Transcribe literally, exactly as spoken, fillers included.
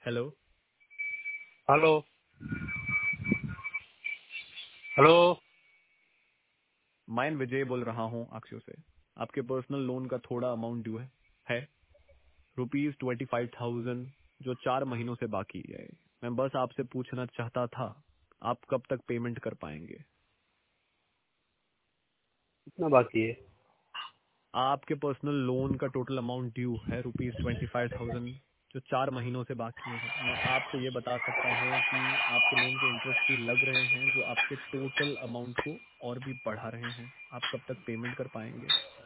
Hello. Hello. Hello. मैं विजय बोल रहा हूँ अक्षय से। आपके पर्सनल लोन का थोड़ा अमाउंट ड्यू है है रुपीज ट्वेंटी फाइव थाउजेंड, जो चार महीनों से बाकी है। मैं बस आपसे पूछना चाहता था, आप कब तक पेमेंट कर पाएंगे? कितना बाकी है? आपके पर्सनल लोन का टोटल अमाउंट ड्यू है रुपीज ट्वेंटी फाइव थाउजेंड, जो चार महीनों से बाकी है। मैं आपको ये बता सकता हूँ कि आपके लोन के इंटरेस्ट भी लग रहे हैं, जो आपके टोटल अमाउंट को और भी बढ़ा रहे हैं। आप कब तक पेमेंट कर पाएंगे?